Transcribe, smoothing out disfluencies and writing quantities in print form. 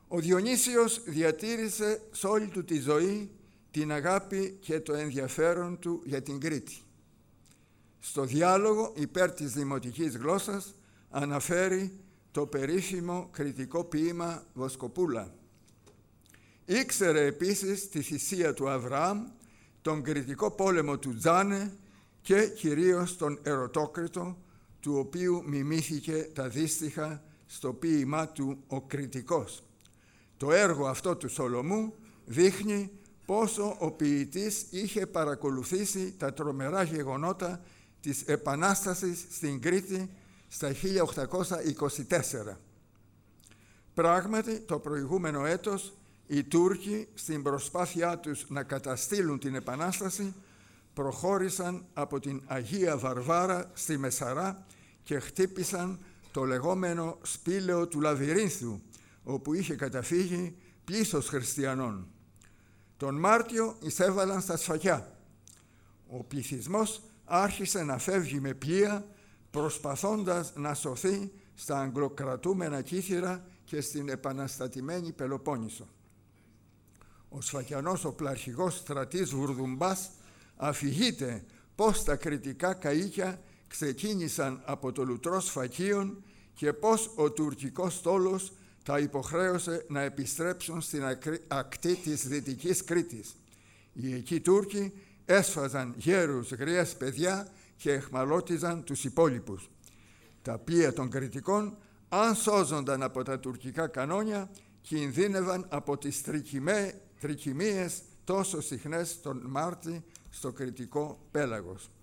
Ο Διονύσιος διατήρησε σε όλη του τη ζωή την αγάπη και το ενδιαφέρον του για την Κρήτη. Στο διάλογο υπέρ της δημοτικής γλώσσας αναφέρει το περίφημο κριτικό ποίημα Βοσκοπούλα. Ήξερε επίσης τη θυσία του Αβραάμ, τον κριτικό πόλεμο του Τζάνε και κυρίως τον Ερωτόκριτο, του οποίου μιμήθηκε τα δύστιχα στο ποίημά του «Ο Κριτικός». Το έργο αυτό του Σολομού δείχνει πόσο ο ποιητής είχε παρακολουθήσει τα τρομερά γεγονότα της Επανάστασης στην Κρήτη στα 1824. Πράγματι, το προηγούμενο έτος οι Τούρκοι στην προσπάθειά τους να καταστήλουν την Επανάσταση προχώρησαν από την Αγία Βαρβάρα στη Μεσαρά και χτύπησαν το λεγόμενο σπήλαιο του Λαβυρίνθου, όπου είχε καταφύγει πλήθος χριστιανών. Τον Μάρτιο εισέβαλαν στα Σφακιά. Ο πληθυσμός άρχισε να φεύγει με πλοία, προσπαθώντας να σωθεί στα αγγλοκρατούμενα Κύθυρα και στην επαναστατημένη Πελοπόννησο. Ο Σφακιανός οπλαρχηγός Στρατής Βουρδουμπάς αφηγείται πως τα κριτικά καΐκια ξεκίνησαν από το λουτρό Σφακίων και πως ο τουρκικός στόλος τα υποχρέωσε να επιστρέψουν στην ακτή της Δυτικής Κρήτης. Οι εκεί Τούρκοι έσφαζαν γέρους γριές παιδιά και εχμαλώτιζαν τους υπόλοιπους. Τα πλοία των κριτικών, αν σώζονταν από τα τουρκικά κανόνια, κινδύνευαν από τις τρικυμίες τόσο συχνές τον Μάρτι στο κριτικό πέλαγος.